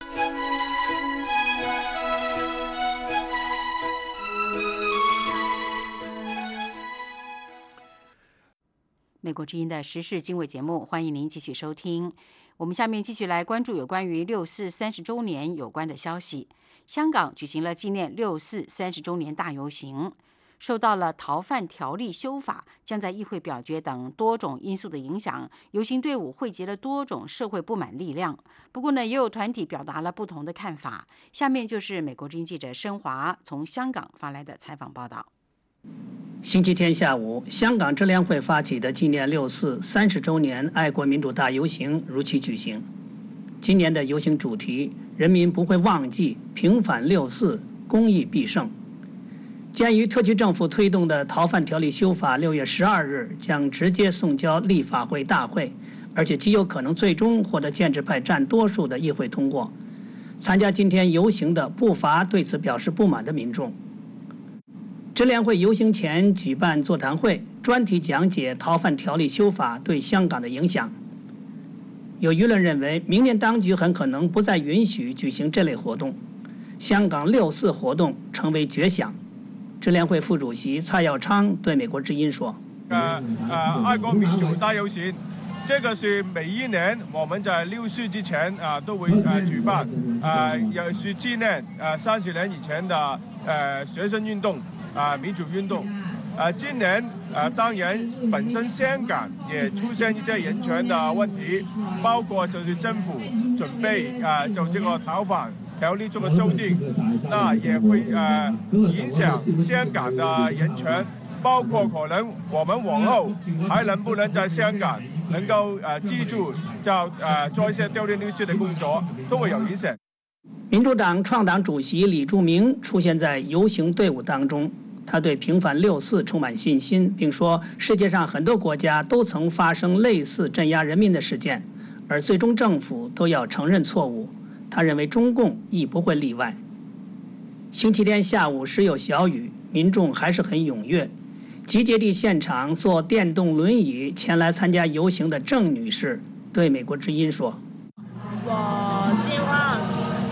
美国之音的时事经纬节目，欢迎您继续收听。我们下面继续来关注有关于6·4 30周年有关的消息。香港举行了纪念6·4 30周年大游行，受到了逃犯条例修法将在议会表决等多种因素的影响，游行队伍汇集了多种社会不满力量。不过呢，也有团体表达了不同的看法。下面就是美国之音记者申华从香港发来的采访报道。 星期天下午，香港支联会发起的纪念6·4 30周年爱国民主大游行如期举行。今年的游行主题“人民不会忘记，平反6·4，公义必胜”。鉴于特区政府推动的逃犯条例修法6月12日将直接送交立法会大会，而且极有可能最终获得建制派占多数的议会通过，参加今天游行的不乏对此表示不满的民众。支联会游行前举办座谈会，专题讲解逃犯条例修法对香港的影响。有舆论认为，明年当局很可能不再允许举行这类活动，香港6·4活动成为绝响。支联会副主席蔡耀昌对美国之音说：“ 爱国民主大游行，这个是每一年我们在6·4之前都会举办，也是纪念30年以前的学生运动。”民主运动，今年当然本身香港也出现一些人权的问题，包括就是政府准备就这个逃犯条例做个修订，那也会影响香港的人权，包括可能我们往后还能不能在香港能够记住做一些调查律师的工作，都会有影响。 民主党创党主席李柱铭出现在游行队伍当中，他对平反6·4充满信心，并说世界上很多国家都曾发生类似镇压人民的事件，而最终政府都要承认错误。他认为中共亦不会例外。星期天下午时有小雨，民众还是很踊跃。集结地现场坐电动轮椅前来参加游行的郑女士对美国之音说：“ 我希望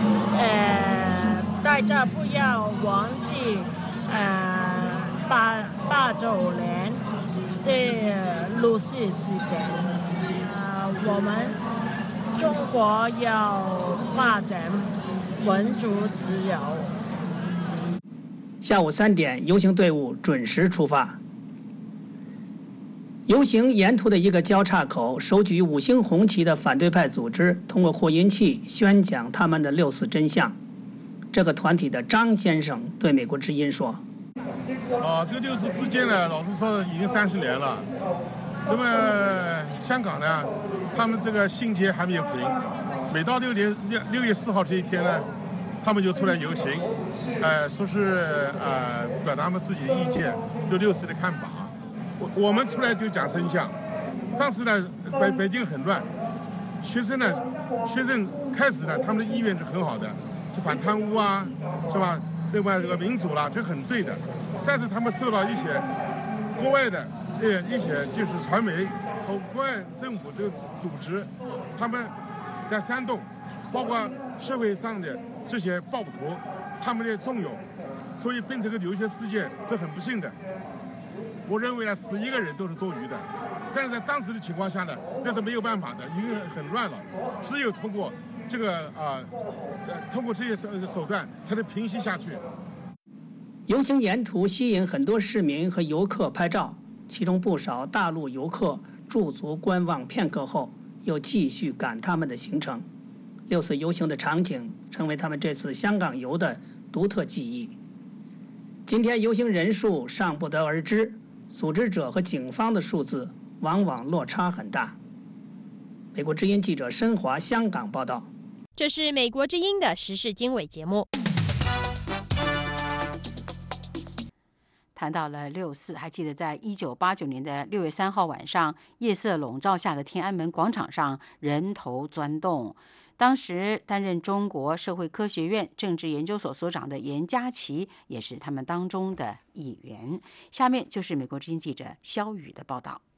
大家不要忘记89年的6·4事件。我们中国要发展民主自由。” 下午3点，游行队伍准时出发。游行沿途的一个交叉口，手举5星红旗的反对派组织通过扩音器宣讲他们的6·4真相。这个团体的张先生对美国之音说：“ 这个6·4事件呢，老实说已经30年了。那么香港呢，他们这个心结还没有平。每到6月4号这一天呢，他们就出来游行，说是表达他们自己的意见，对6·4的看法。我们出来就讲真相。当时呢，北京很乱，学生开始呢，他们的意愿是很好的。”就反贪污啊，是吧？另外这个民主啦，这很对的。但是他们受到一些国外的一些就是传媒和国外政府这个组织，他们在煽动，包括社会上的这些暴徒，他们的纵容，所以变成个留学事件是很不幸的。我认为呢，死一个人都是多余的。但是在当时的情况下呢，那是没有办法的，已经很乱了，只有通过这个通过这些手段才能平息下去。 游行沿途吸引很多市民和游客拍照，其中不少大陆游客驻足观望片刻后， 又继续赶他们的行程。6四游行的场景成为他们这次香港游的独特记忆。今天游行人数尚不得而知，组织者和警方的数字往往落差很大。美国之音记者申华香港报道。 这是美国之音的时事经纬节目。 谈到了6四，还记得在1989年的6月3号晚上，夜色笼罩下的天安门广场上人头钻动。当时担任中国社会科学院政治研究所所长的严家琪也是他们当中的一员。下面就是美国之音记者肖宇的报道。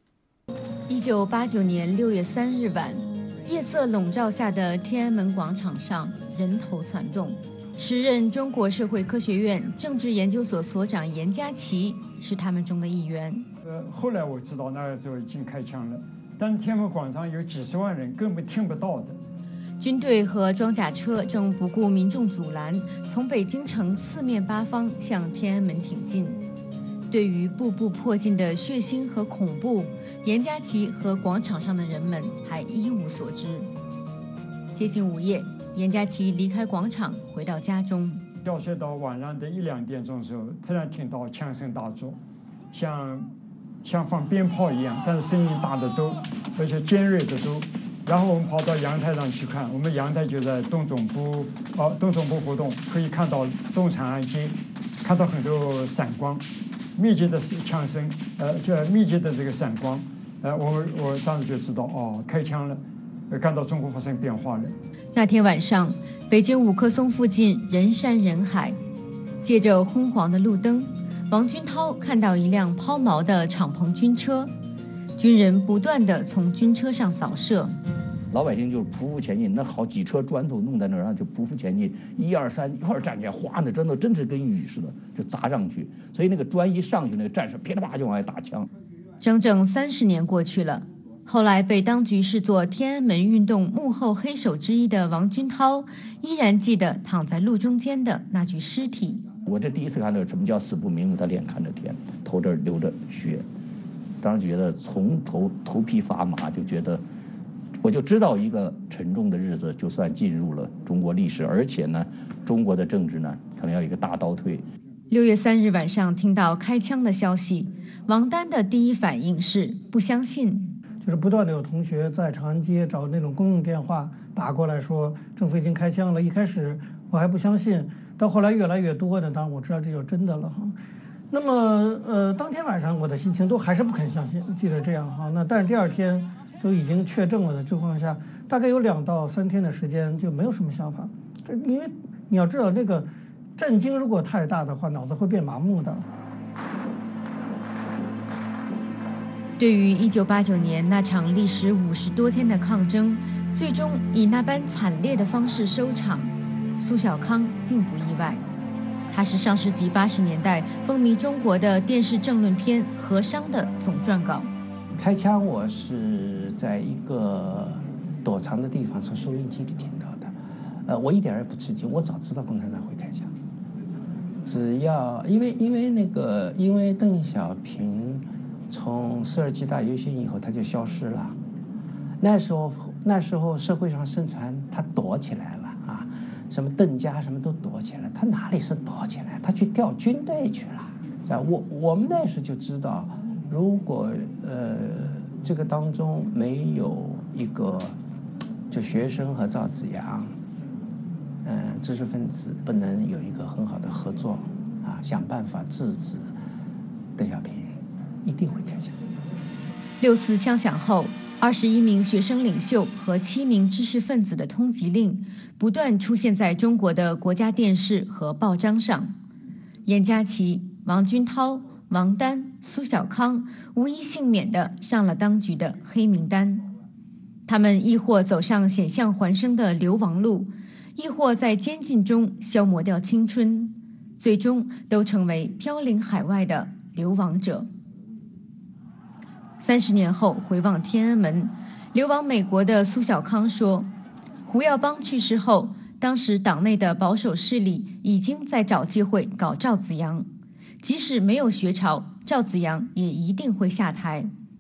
1989年6月3日晚，夜色笼罩下的天安门广场上人头攒动。时任中国社会科学院政治研究所所长严家琪是他们中的一员。 后来我知道那个时候已经开枪了，但天安门广场有几十万人，根本听不到的。 军队和装甲车正不顾民众阻拦，从北京城四面八方向天安门挺进。对于步步迫近的血腥和恐怖，严家琪和广场上的人们还一无所知。接近午夜，严家琪离开广场，回到家中。 要睡到晚上的1、2点钟的时候，突然听到枪声大作，像放鞭炮一样，但是声音大得多，而且尖锐的多。然后我们跑到阳台上去看，我们阳台就在东总部活动，可以看到东长安街，看到很多闪光，密集的枪声，密集的这个闪光，我当时就知道开枪了，看到中国发生变化了。 那天晚上，北京五棵松附近人山人海，借着昏黄的路灯，王军涛看到一辆抛锚的敞篷军车，军人不断地从军车上扫射， 老百姓就是匍匐前进，那好几车砖头弄在那儿，然后就匍匐前进，1、2、3一块站起来，哗，那砖头真是跟雨似的，就砸上去。所以那个砖一上去，那个战士噼里啪啦就往外打枪。 整整30年过去了，后来被当局视作天安门运动幕后黑手之一的王军涛，依然记得躺在路中间的那具尸体。 我这第一次看到什么叫死不瞑目，他脸看着天，头这儿流着血，当时觉得从头皮发麻，就觉得。我就知道一个沉重的日子就算进入了中国历史，而且呢，中国的政治呢可能要一个大倒退。 6月3日晚上听到开枪的消息，王丹的第一反应是不相信， 就是不断的有同学在长安街找那种公用电话打过来说政府已经开枪了。一开始我还不相信，到后来越来越多呢，当然我知道这就真的了哈。那么当天晚上我的心情都还是不肯相信，记得这样哈。那但是第二天。都已经确证了的情况下，大概有2到3天的时间就没有什么想法，因为你要知道，那个震惊如果太大的话，脑子会变麻木的。 对于1989年那场历时50多天的抗争，最终以那般惨烈的方式收场，苏小康并不意外。他是上世纪80年代风靡中国的电视政论片《和商》的总撰稿。 开枪我是在一个躲藏的地方从收音机里听到的，我一点也不吃惊，我早知道共产党会开枪。只要因为邓小平从42大游行以后他就消失了，那时候社会上盛传他躲起来了啊，什么邓家什么都躲起来，他哪里是躲起来，他去调军队去了。我们那时就知道。如果这个当中没有一个就学生和赵紫阳，知识分子不能有一个很好的合作啊，想办法制止邓小平，一定会开枪。 6四枪响后，21名学生领袖和7名知识分子的通缉令不断出现在中国的国家电视和报章上。严家琪、王军涛、王丹、苏小康无一幸免地上了当局的黑名单，他们亦或走上险象环生的流亡路，亦或在监禁中消磨掉青春，最终都成为飘零海外的流亡者。30年后回望天安门，流亡美国的苏小康说，胡耀邦去世后，当时党内的保守势力已经在找机会搞赵紫阳，即使没有学潮，赵紫阳也一定会下台。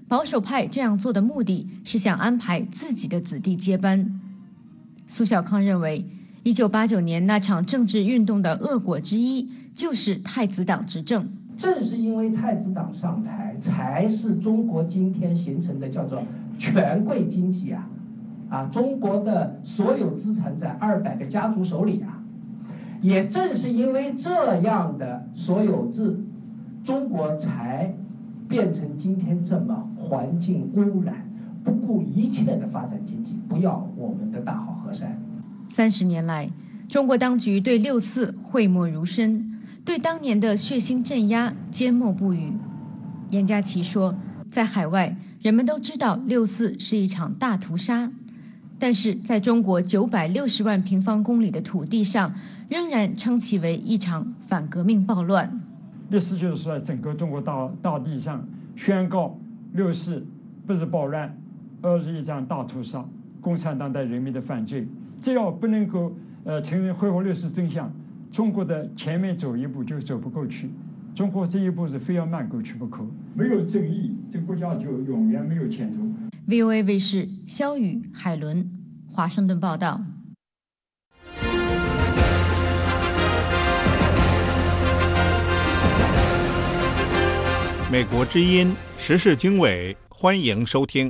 保守派这样做的目的是想安排自己的子弟接班。苏小康认为，1989年那场政治运动的恶果之一就是太子党执政。 正是因为太子党上台，才是中国今天形成的叫做权贵经济中国的所有资产在200个家族手里也正是因为这样的所有制，中国才变成今天这么环境污染、不顾一切的发展经济，不要我们的大好河山。 30年来，中国当局对6·4讳莫如深，对当年的血腥镇压缄默不语。严家琪说，在海外，人们都知道6·4是一场大屠杀，但是在中国960万平方公里的土地上，仍然称其为一场反革命暴乱。 6·4就是说，整个中国大地上宣告6·4不是暴乱，而是一场大屠杀，共产党对人民的犯罪。只要不能够承认恢复6·4真相，中国的前面走一步就走不过去，中国这一步是非要迈过去不可。没有正义，这国家就永远没有前途。 VOA 卫视肖宇、海伦，华盛顿报道。 美国之音时事经纬，欢迎收听。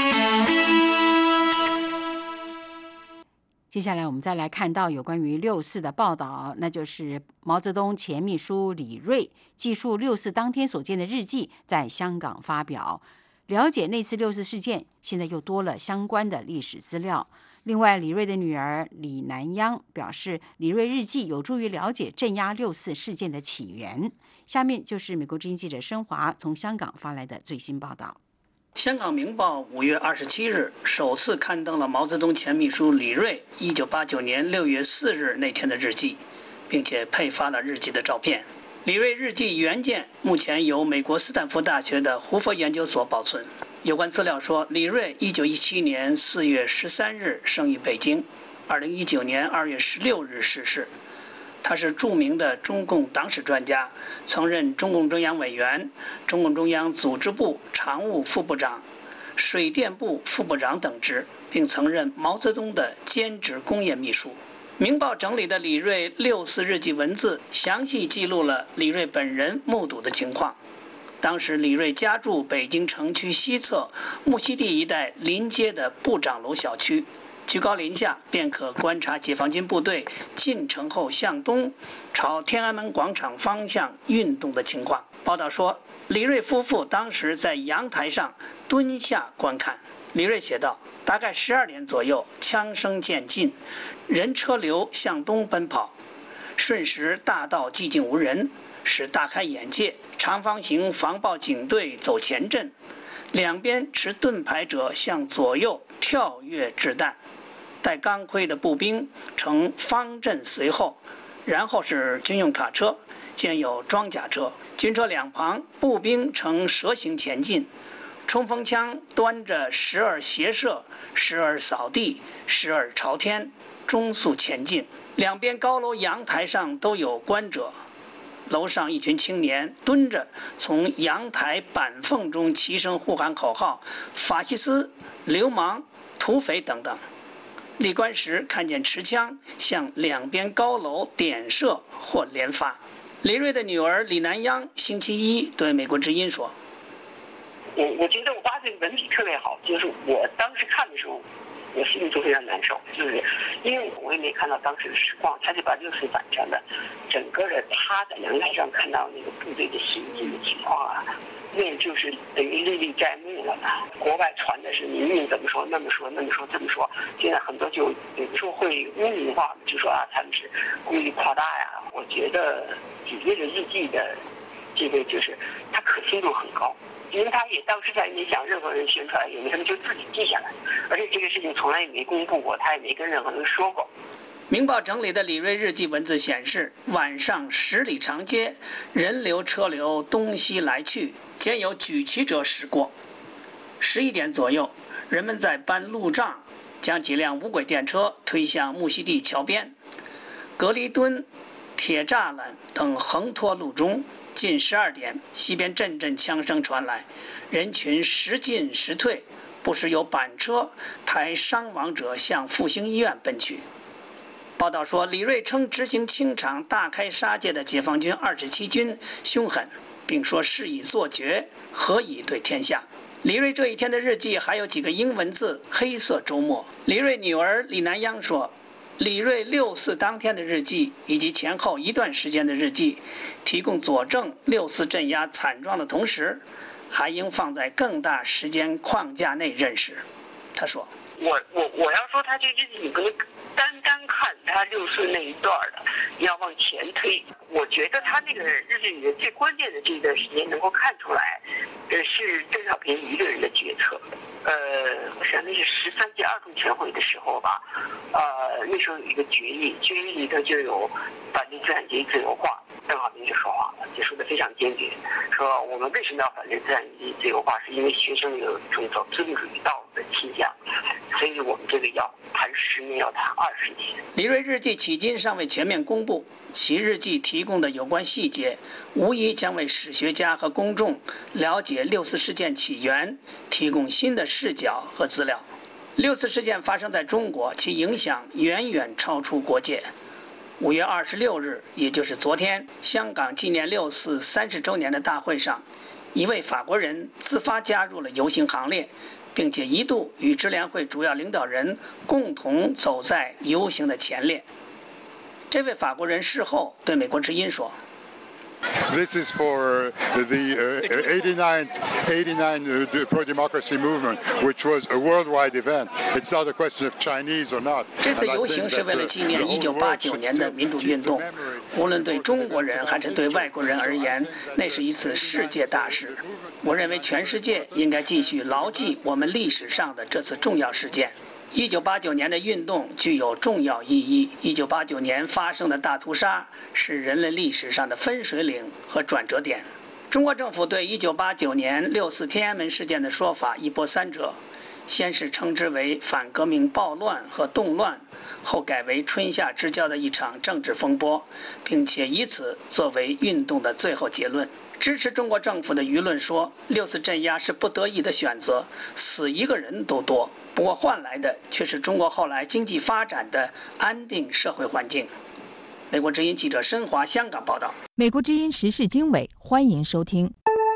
接下来我们再来看到有关于6·4的报道，那就是毛泽东前秘书李锐记述6·4当天所见的日记在香港发表，了解那次6·4事件，现在又多了相关的历史资料。另外，李锐的女儿李南央表示，李锐日记有助于了解镇压6·4事件的起源。下面就是美国之音记者申华从香港发来的最新报道。 香港明报5月27日首次刊登了毛泽东前秘书李锐1989年6月4日那天的日记，并且配发了日记的照片。李锐日记原件目前由美国斯坦福大学的胡佛研究所保存。有关资料说，李锐1917年4月13日生于北京，2019年2月16日逝世。他是著名的中共党史专家，曾任中共中央委员、中共中央组织部常务副部长、水电部副部长等职，并曾任毛泽东的兼职工业秘书。明报整理的李锐6·4日记文字详细记录了李锐本人目睹的情况。当时李锐家住北京城区西侧木樨地一带临街的部长楼小区，居高临下便可观察解放军部队进城后向东朝天安门广场方向运动的情况。报道说，李锐夫妇当时在阳台上蹲下观看。李锐写道，大概12点左右，枪声渐近，人车流向东奔跑，瞬时大道寂静无人，使大开眼界。长方形防暴警队走前阵，两边持盾牌者向左右跳跃掷弹，带钢盔的步兵呈方阵随后，然后是军用卡车，兼有装甲车。军车两旁步兵呈蛇形前进，冲锋枪端着时而斜射，时而扫地，时而朝天，中速前进。两边高楼阳台上都有观者，楼上一群青年蹲着，从阳台板缝中齐声呼喊口号：法西斯、流氓、土匪等等。立观时看见持枪向两边高楼点射或连发。李锐的女儿李南央星期一对美国之音说： 我觉得我爸这个文笔特别好，就是我当时看的时候，我心里就非常难受，就是因为我也没看到当时的实况，他就把6·4反成了整个的他在阳台上看到那个部队的行进的情况啊，那就是等于历历在目了嘛。国外传的是明明怎么说那么说那么说这么说，现在很多就有时候会污名化，就说啊他们是故意夸大呀。我觉得李锐的日记的这个就是它可信度很高。因为他也当时他也没想任何人宣传，也没什么，就自己记下来，而且这个事情从来也没公布过，他也没跟任何人说过。 明报整理的李锐日记文字显示，晚上10里长街，人流车流东西来去，兼有举旗者驶过。11点左右，人们在搬路障，将几辆无轨电车推向木樨地桥边，隔离墩、铁栅栏等横拖路中， 近12点，西边阵阵枪声传来，人群时进时退，不时有板车抬伤亡者向复兴医院奔去。报道说，李瑞称执行清场、大开杀戒的解放军27军凶狠，并说事已做绝，何以对天下？李瑞这一天的日记还有几个英文字：黑色周末。李瑞女儿李南央说，李瑞6·4当天的日记以及前后一段时间的日记，提供佐证6·4镇压惨状的同时，还应放在更大时间框架内认识。他说：“ 我要说他这日记，你不能单看他6·4那一段的，你要往前推。我觉得他那个日记里的最关键的这段时间能够看出来，是邓小平一个人的决策。我想那是13届2中全会的时候吧，那时候有一个决议里头就有反对资产阶级自由化，邓小平就说话了，就说得非常坚决，说我们为什么要反对资产阶级自由化，是因为学生有种走资本主义道路的倾向，所以我们这个要谈10年，要谈20年。” 李瑞日记迄今尚未全面公布，其日记提供的有关细节，无疑将为史学家和公众了解6·4事件起源提供新的视角和资料。6·4事件发生在中国，其影响远远超出国界。5月26日，也就是昨天，香港纪念6·4 30周年的大会上，一位法国人自发加入了游行行列，并且一度与支联会主要领导人共同走在游行的前列。这位法国人事后对美国之音说 ：“This is for the 89 pro-democracy movement, which was a worldwide event. It's not a question of Chinese or not.” 这次游行是为了纪念1989年的民主运动，无论对中国人还是对外国人而言，那是一次世界大事。我认为全世界应该继续牢记我们历史上的这次重要事件。1989年的运动具有重要意义。1989年发生的大屠杀是人类历史上的分水岭和转折点。中国政府对1989年6·4天安门事件的说法一波三折，先是称之为反革命暴乱和动乱，后改为春夏之交的一场政治风波，并且以此作为运动的最后结论。支持中国政府的舆论说，6·4镇压是不得已的选择，死一个人都多，不过换来的却是中国后来经济发展的安定社会环境。美国之音记者申华香港报道。 美国之音时事经纬，欢迎收听。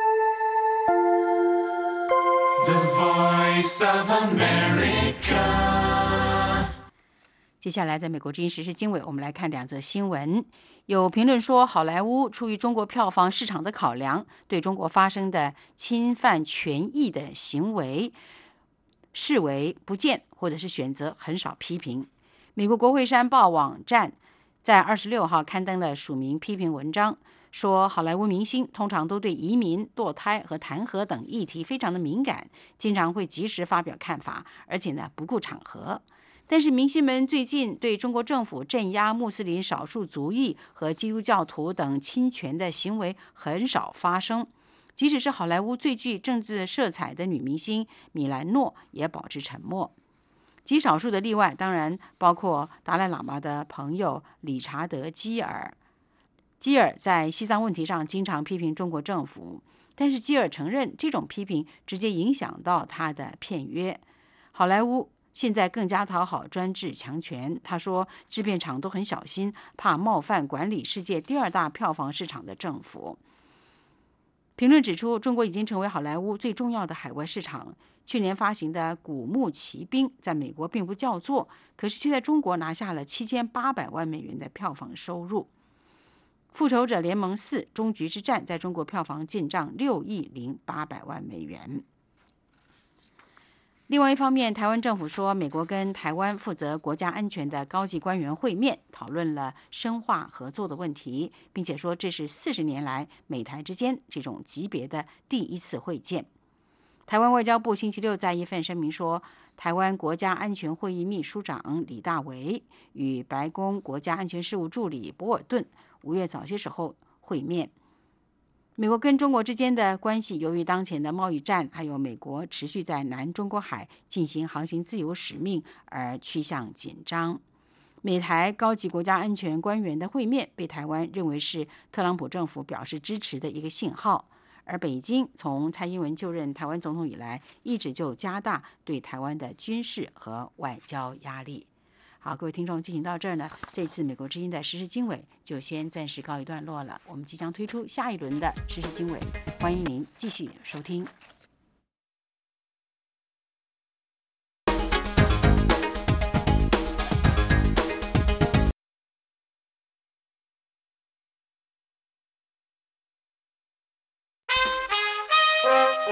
The Voice of America。 接下来，在美国之音时事经纬，我们来看2则新闻。有评论说，好莱坞出于中国票房市场的考量，对中国发生的侵犯权益的行为视为不见，或者是选择很少批评。美国国会山报网站在26号刊登了署名批评文章，说好莱坞明星通常都对移民、堕胎和弹劾等议题非常的敏感，经常会及时发表看法，而且呢不顾场合。但是明星们最近对中国政府镇压穆斯林少数族裔和基督教徒等侵权的行为很少发生，即使是好莱坞最具政治色彩的女明星米兰诺也保持沉默。极少数的例外当然包括达赖喇嘛的朋友理查德·基尔。基尔在西藏问题上经常批评中国政府，但是基尔承认这种批评直接影响到他的片约。好莱坞现在更加讨好专制强权，他说制片厂都很小心，怕冒犯管理世界第2大票房市场的政府。评论指出，中国已经成为好莱坞最重要的海外市场。去年发行的《古墓奇兵》在美国并不叫座，可是却在中国拿下了7800万美元的票房收入。《复仇者联盟4：终局之战》在中国票房进账6亿0800万美元。另外一方面，台湾政府说，美国跟台湾负责国家安全的高级官员会面，讨论了深化合作的问题，并且说这是40年来美台之间这种级别的第一次会见。台湾外交部星期六在一份声明说，台湾国家安全会议秘书长李大维与白宫国家安全事务助理博尔顿5月早些时候会面。美国跟中国之间的关系，由于当前的贸易战，还有美国持续在南中国海进行航行自由使命而趋向紧张。 美台高级国家安全官员的会面被台湾认为是特朗普政府表示支持的一个信号。而北京从蔡英文就任台湾总统以来，一直就加大对台湾的军事和外交压力。好，各位听众，进行到这儿呢，这次美国之音的时事经纬就先暂时告一段落了。我们即将推出下一轮的时事经纬，欢迎您继续收听。